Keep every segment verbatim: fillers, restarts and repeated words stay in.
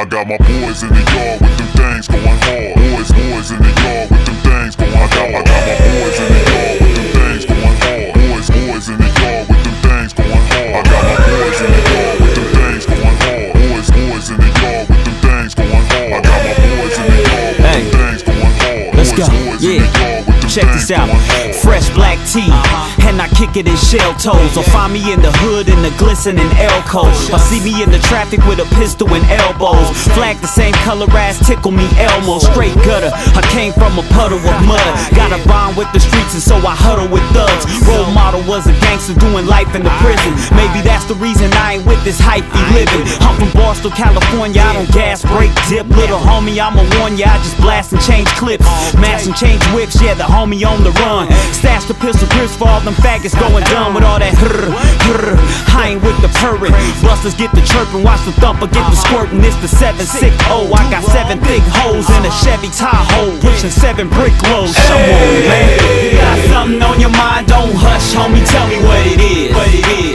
got my boys in the yard with them things going hard. Boys, boys in the yard with them things going hard. I got, I got my boys in the yard with them things going hard. Boys, boys in the yard with them things going hard. I got my boys in the yard with them things going hard. Boys, boys in the yard with them things going hard. I got my boys in the yard with them things going hard. Let's go, yeah. Check this out, fresh black tee, and I kick it in shell toes. Or find me in the hood in the glistening Elco. Or see me in the traffic with a pistol and elbows. Flag the same color as Tickle Me Elmo. Straight gutter, I came from a puddle of mud. Got a bond with the streets and so I huddle with thugs. Role model was a gangster doing life in the prison. Maybe that's the reason I ain't with this hyphy living. I'm from Boston, California, I don't gas, break, dip. Little homie, I'ma warn ya, I just blast and change clips. Mass and change whips, yeah, the homie on the run. Stash the pistol grips for all them faggots going dumb with all that hrr, hrr. I ain't with the purring. Busters get the chirping, watch the thumper get the squirting. It's the seven six oh, I got seven thick hoes in a Chevy Tahoe, pushing seven brick loads. Come on, man. You got something on your mind, don't hush, homie, tell me what it is. What it is.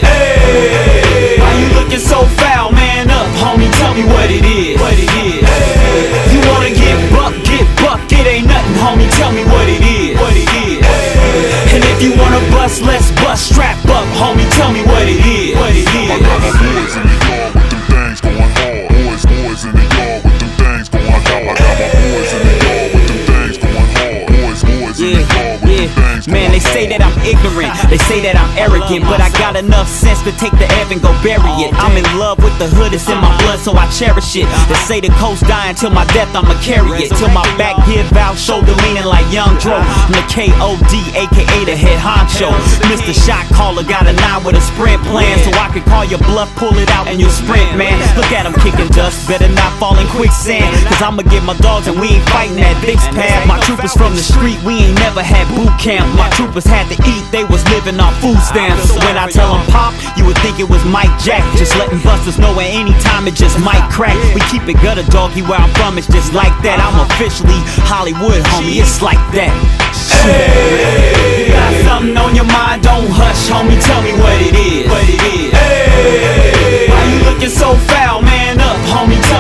Hey. Why you looking so foul, man up, homie, tell me what it is. What it is. Hey. You wanna get buck, get buck, it ain't nothing, homie, tell me what it is. What it is. Hey. And if you wanna bust, let's bust, strap up, homie, tell me what it is. What it is. I got my boys in the yard with them things going hard. Boys, boys in the yard with them things going hard. I got, I got my boys in the yard with them things going hard. Boys, boys in the yard with them things going hard. Man, they say that I'm ignorant, they say that I'm arrogant, but I got enough sense to take the F and go bury it. I'm in love with the hood, it's in my blood, so I cherish it. They say the coast dying till my death, I'ma carry it. Till my back give out, shoulder leaning like Young Dro. I'm the K O D, aka the head honcho. Mister Shot Caller got a nine with a sprint plan, so I can call your bluff, pull it out, and you sprint, man. Look at them kicking dust, better not fall in quicksand, cause I'ma get my dogs and we ain't fighting that Vicks pad. My troopers from the street, we ain't never had boot camp. My troopers had to eat, they was living off food stamps. So when I tell them pop, you would think it was Mike Jack. Just letting busters know at any time it just might crack. We keep it gutter doggy, where I'm from it's just like that. I'm officially Hollywood, homie, it's like that. Hey, you got something on your mind, don't hush, homie, tell me what it is. What it is. Hey, why you looking so foul, man up, homie,